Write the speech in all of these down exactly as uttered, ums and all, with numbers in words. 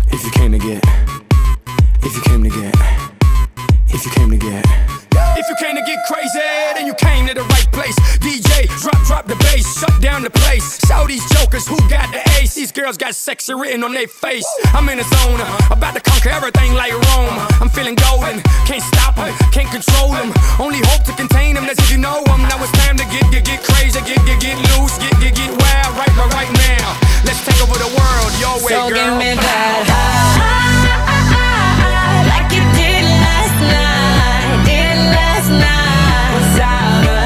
If you came to get, if you came to get, if you came to get. If you came to get crazy, then you came to the right place. D J, drop, drop the bass, shut down the place. Show these jokers who got the ace. These girls got sexy written on their face. I'm in the zone, about to conquer everything like Rome. I'm feeling golden, can't stop them, can't control them. Only hope to contain them, that's if you know them. Now it's time to get, get, get crazy, get, get, get loose, get, get, get wild, right, right, right now. Let's take over the world, your way, so girl. So give me that high, like you did last night, did last night. Side by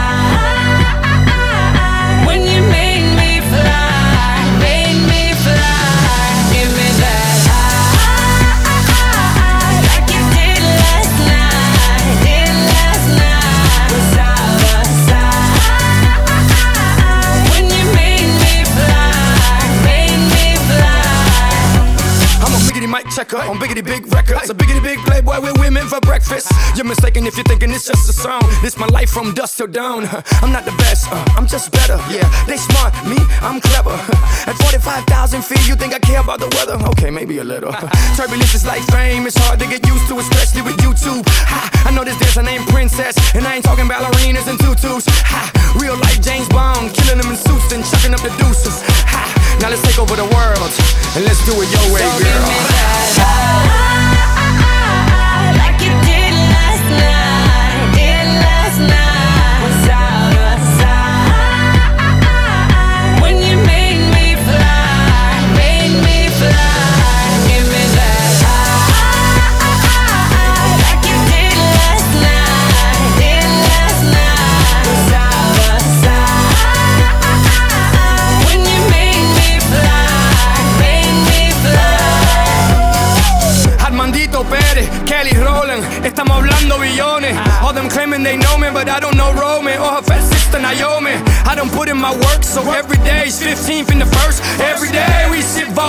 side, when you made me fly, made me fly. Give me that high, like you did last night, did last night. Side by side, when you made me fly, made me fly. I'm a biggity mic checker on biggity big records. A biggity big playboy with women for breakfast. You're mistaken if you're thinking it's just a song. This my life from dusk till dawn. I'm not the best, uh, I'm just better. Yeah, they smart, me, I'm clever. At forty-five thousand feet, you think I care about the weather? Okay, maybe a little. Turbulence is like fame, it's hard to get used to, especially with YouTube. Ha, I know this dancer named Princess, and I ain't talking ballerinas and tutus. Ha, real life James Bond, killing them in suits and chucking up the deuces. Ha, now let's take over the world, and let's do it your way, so girl. Give me that high, like you did last night, did last night. Side by side, when you made me fly, made me fly. Give me that high, like you did last night, did last night. Side by side, when you made me fly, made me fly. Armandito Pérez, Kelly Rowland, estamos hablando billones. All them claiming they know me, but I don't know Roman or her fat sister Naomi. I don't put in my work, so every day is fifteenth in the first. Every day we sit